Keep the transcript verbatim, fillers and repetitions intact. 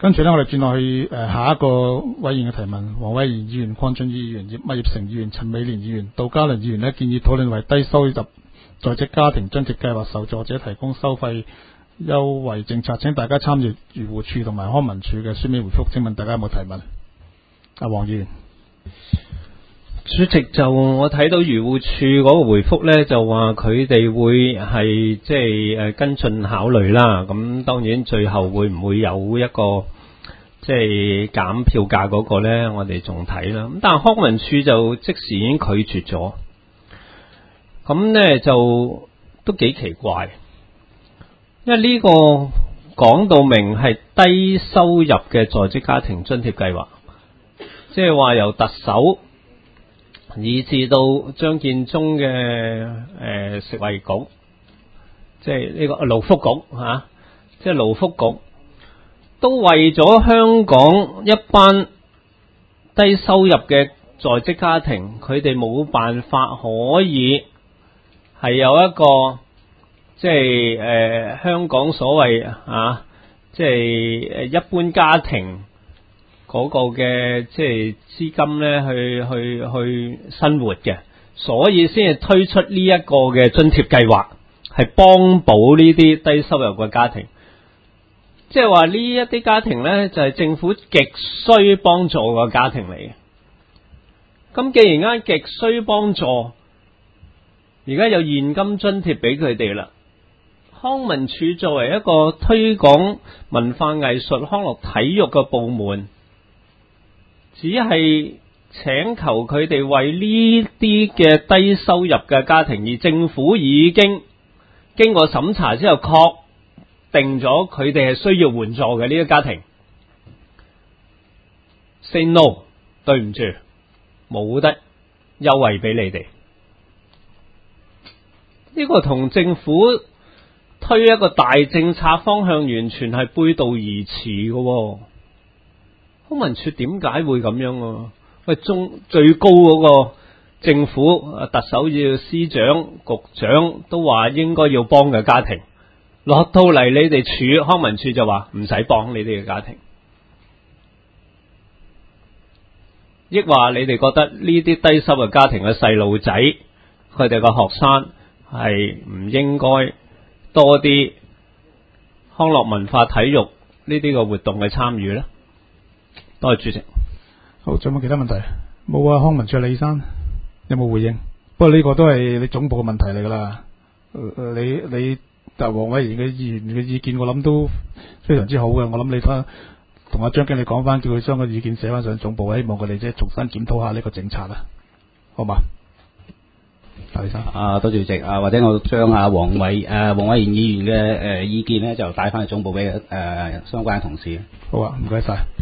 跟住咧，我哋轉落去誒、呃、下一個委員嘅提問。黃偉賢議員、鄺俊宇議員、葉麥業成議員、陳美蓮議員、杜嘉倫議員呢，建議討論為低收入在職家庭津貼計劃受助者提供收費優惠政策。請大家參閱漁護署同埋康文署嘅書面回覆。請問大家有冇提問？阿黃議員。 主席，就我睇到漁護署嗰個回覆呢，就話佢哋會係即係誒跟進考慮啦。咁當然最後會唔會有一個即係減票價嗰個呢，我哋仲睇啦。咁但係康文署就即時已經拒絕咗。咁呢就都幾奇怪，因為呢個講到明係低收入嘅在職家庭津貼計劃，即係話由特首以至到張建宗嘅誒、呃、食衛局，即係呢個勞福局吓、啊，即係勞福局都為咗香港一班低收入嘅在職家庭，佢哋冇辦法可以係有一個即係誒、呃、香港所謂啊，即係誒一般家庭嗰個嘅即係資金咧，去去去生活嘅，所以先至推出呢一個嘅津貼計劃，係幫補呢啲低收入嘅家庭。即係話呢一啲家庭咧，就係、是、政府極需幫助嘅家庭嚟嘅。咁既然間極需幫助，而家有現金津貼俾佢哋啦。康文署作為一個推廣文化藝術、康樂體育嘅部門，只係請求佢哋為呢啲嘅低收入嘅家庭，而政府已經經過審查之後確定咗佢哋係需要援助嘅呢個家庭。Say no， 對唔住，冇得優惠俾你哋。呢個同政府推一個大政策方向完全係背道而馳嘅。康文署點解會咁樣啊？喂，中最高嗰個政府特首要司長、局長都話應該要幫嘅家庭，落到嚟你哋署康文署就話唔使幫你哋嘅家庭，抑話你哋覺得呢啲低收入家庭嘅細路仔，佢哋個學生係唔應該多啲康樂文化體育呢啲個活動嘅參與咧？多謝主席。 好，仲有冇其他問題？冇啊，康文署李生有冇回應？不過呢個都係你總部嘅問題嚟噶啦。你你但黃偉賢嘅議員嘅意見，我諗都非常之好嘅。我諗你翻同阿張經理講翻，叫佢將個意見寫翻上總部，希望佢哋即係重新檢討下呢個政策啦。好嘛？大李生。 啊，多謝主席啊，或者我將阿黃偉誒黃偉賢議員嘅誒意見咧，就帶翻去總部俾誒相關嘅同事。 好啊，唔該晒。